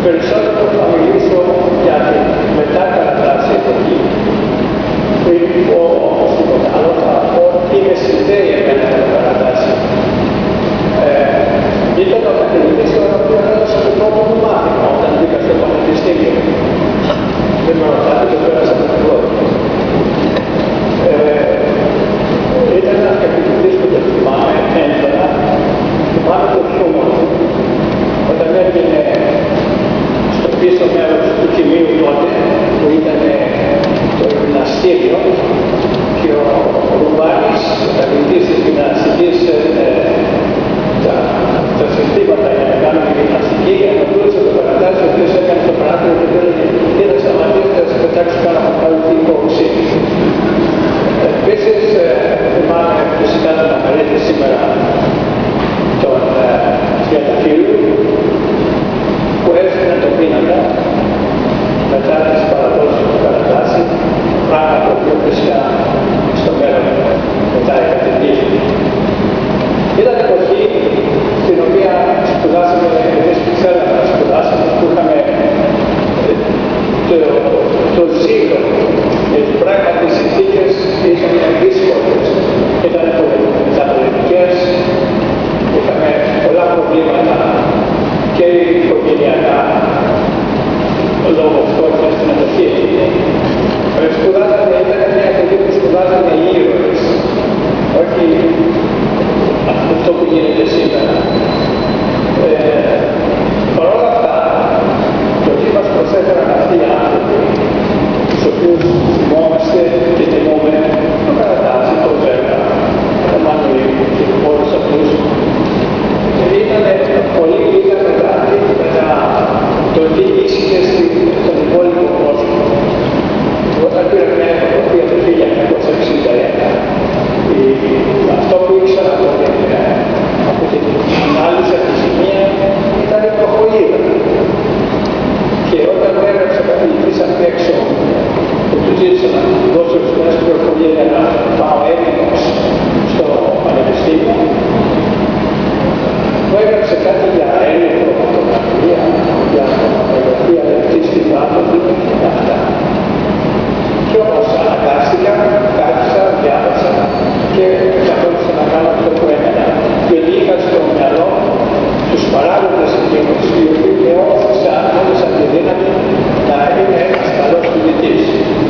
Περισσότερο θα μιλήσω για την μετακατάσταση εποχή. Πριν πω όμως τίποτα άλλο, θα πω τι με συνδέει εμένα με το Καραντάσι. Ήταν ο καθηγητής στον οποίο έδωσα το πρώτο μου μάθημα όταν μπήκα στο πανεπιστήμιο. Δεν με ρωτάτε, το πέρασα από την πρώτη. Ήταν ένας καθηγητής που το θυμάμαι έντονα. Θυμάμαι το χιούμορ του. Όταν έβγαινε στο πίσω μέρος του κοιμίου τότε, που ήταν το γυμναστήριο, και ο Ρουβάνης, ο καθηγητής της γυμναστικής, τα συστήματα για να κάνουμε γυμναστική, αναπλούσε το Καραντάσι, ο οποίος έκανε το παράθυρο και έλεγε «Τι θα σταματήσει, θα σε πετάξω πάνω από πάλι τύπο οξύνης». Επίσης, θυμάμαι φυσικά τον Αμαρίτη σήμερα, τον Τριανταφύλλου, που έστειλε το πίνακα μετά τις παραδόσεις του Καραντάσι, πράγμα το οποίο φυσικά στο μέλλον μετά εκατεδίζει. Ήταν εποχή στην οποία σπουδάσαμε, εμείς που θέλαμε να σπουδάσαμε, που είχαμε το ζήλο, γιατί πράγματι οι συνθήκες ήταν δύσκολες, ήταν πολεμικές, είχαμε πολλά προβλήματα και οικογενειακά, λόγω φτώχειας στην εποχή. Σπουδάζανε, ήταν μια εποχή που σπουδάζανε οι ήρωες, όχι αυτό που γίνεται σήμερα. Παρ' όλα αυτά, το τι μας προσέφεραν αυτοί οι άνθρωποι, τους οποίους θυμόμαστε και τιμούμε, το Καραντάσι, το Ζέρκα, το Μανουήλ και όλους αυτούς, ήταν πολύ λίγα μετά το τι ίσχυε στον υπόλοιπο κόσμο. Όταν πήρα μια φωτογραφία το 1961, αυτό που ήξερα από την ανάλυση από τη σημεία ήταν η προχωρίδα. Και όταν μου έγραψε ο καθηγητής απ' έξω, που του ζήτησα να του δώσω ορισμένες πληροφορίες για να πάω έτοιμος στο πανεπιστήμιο, μου έγραψε κάτι για έλεγχο φωτογραφία, για φωτογραφία λεπτής στην άνθρωπο και αυτά. Και όμως αναγκάστηκα, κάθισα, διάβασα και καθόρισα να κάνω αυτό που έκανα. Γιατί είχα στο μυαλό τους παράγοντες εκείνους, οι οποίοι με όθησαν τη δύναμη να είναι ένας καλός φοιτητής.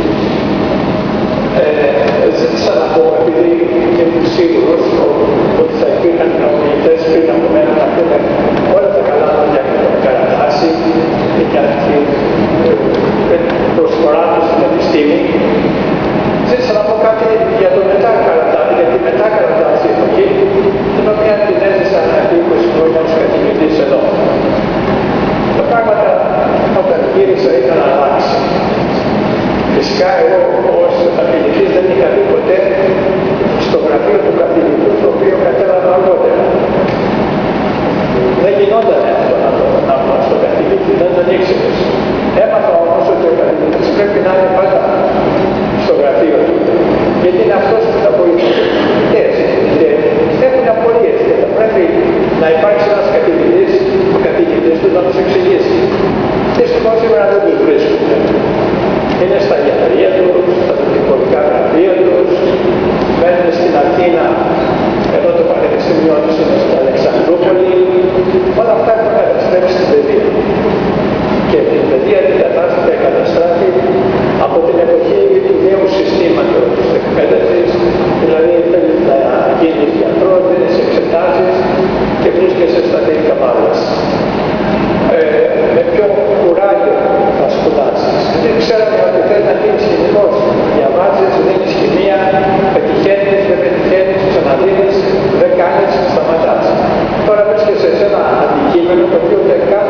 Ζήτησα να πω, επειδή ήμουν σίγουρος ότι θα υπήρχαν ομιλητές πριν από μένα να πούνε όλα τα καλά λόγια για τον Καραντάσι και για την προσφορά του στην επιστήμη. Ζήτησα να πω κάτι για το μετά Καραντάσι, για τη μετά Καραντάσι εποχή, την οποία την έζησα επί 20 χρόνια ως καθηγητής εδώ. Τα πράγματα όταν γύρισα ήταν να αλλάξει. Φυσικά εγώ ως καθηγητής δεν είχα δει ποτέ στο γραφείο του καθηγητού, το οποίο κατέβανα αργότερα. Δεν γινόταν αυτό να πάω στον καθηγητή, δεν τον ήξερες. Έμαθα όμως ότι ο καθηγητής πρέπει να είναι πάντα στο γραφείο του, γιατί είναι αυτός που θα βοηθήσει τους φοιτητές και έχουν απορίες και θα πρέπει να υπάρξει ένας καθηγητής, ο καθηγητής τους να τους εξηγήσει. Δυστυχώς σήμερα δεν τους βρίσκουμε. Είναι στα γιατρία τους, στα δικηγορικά γραφεία τους, μένουν στην Αθήνα, ενώ το πανεπιστήμιο τους είναι στην Αλεξανδρούπολη. Όλα αυτά έχουν καταστρέψει την παιδεία. Και την παιδεία την καταστράφει από την εποχή του νέου συστήματος της εκπαίδευσης, δηλαδή θέλει να γίνεις γιατρός, δίνεις εξετάσεις και βρίσκεσαι στα τελικά μάλλας. Με ποιο κουράγιο θα σπουδάσεις. Δεν ξέραμε ότι θέλει να γίνεις χημικός. Διαβάζεις, δίνεις χημεία, πετυχαίνεις, δεν πετυχαίνεις, ξαναδίνεις, δεν κάνεις, σταματάς. Τώρα βρίσκεσαι σε ένα αντικείμενο το οποίο δεν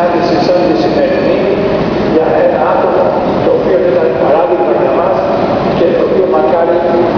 συνάντηση σαν τη σημερινή για ένα άτομο το οποίο ήταν παράδειγμα για μας και το οποίο μακάρι